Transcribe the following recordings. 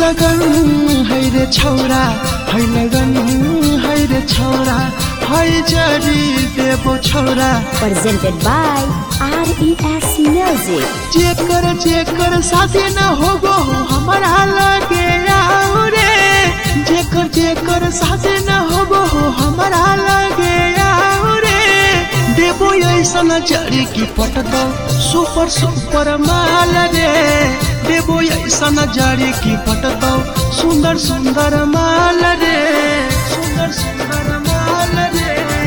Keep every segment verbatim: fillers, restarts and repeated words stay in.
लगन है रे छौरा है लगन है रे छौरा है जरी देबो छौरा। Presented by R E S Music। जेकर जेकर शादी न होगो हमारा लगे आओ रे, जेकर जेकर शादी न होगो हमारा लगे आओ रे। देबो ऐसा जड़ी की पट दो सुपर सुपर माल रे, देबो ऐसा जड़ी की पट दो सुंदर सुंदर माल रे, सुंदर सुंदर माल रे।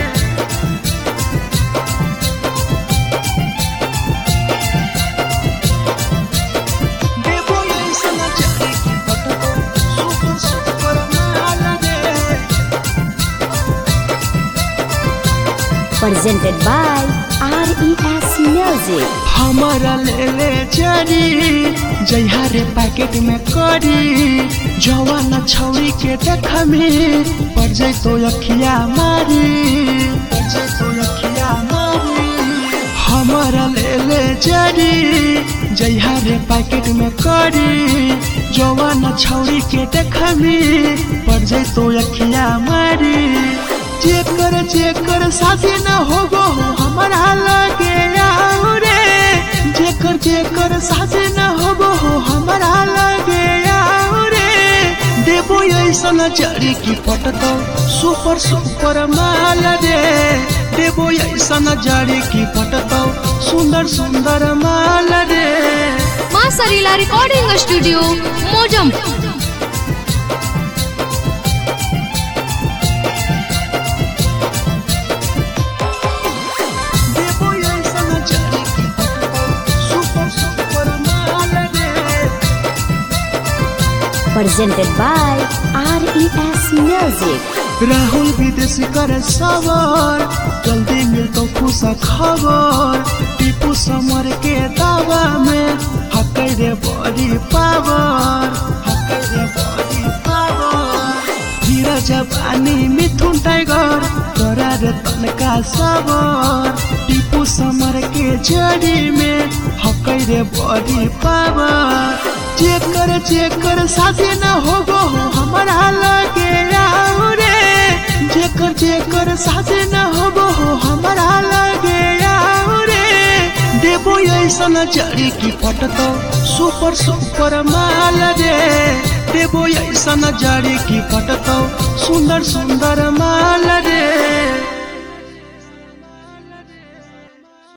देबो ऐसा जड़ी की पट दो सुपर सुपर माल रे। Presented by R E S Music। हमारा ले ले जरी जइहा रे पैकेट में करी, जवान छौरी के देखा में पड़ जाए तो अखिया मारी, पड़ जाए तो अखिया मारी। हमारा ले ले जरी जइहा रे पैकेट में करी, जवान छौरी के देखा में पड़ जाए तो अखिया मारी। जेकर जेकर शादी न होगो हमारा लगे आओ रे, जेकर जेकर शादी न होगो हमारा लगे आओ रे। देबो ऐसा जड़ी की पट दो सुपर सुपर माल रे, देबो ऐसा जड़ी की पट दो सुंदर सुंदर माल रे। मां सरीला रिकॉर्डिंग स्टूडियो मोजम। Presented by R E S Music। Rahul विदेश करे सवार जल्दी मिल तो खुश खबर, टीपू समर के दावा में हकै रे बड़ी पावर, हकै रे बड़ी पावर। हीरा जवानी मिथुन टाइगर तोरा रे तनका सबर, टीपू समर के जड़ी में हकै रे बड़ी पावर। जेकर जेकर शादी न होगो हमारा लगे आओ रे, जेकर जेकर शादी न होगो हमारा लगे आओ रे। देबो ऐसा जड़ी की पट दो सुपर सुपर माल रे, देबो ऐसा जड़ी की पट दो सुंदर सुंदर माल रे।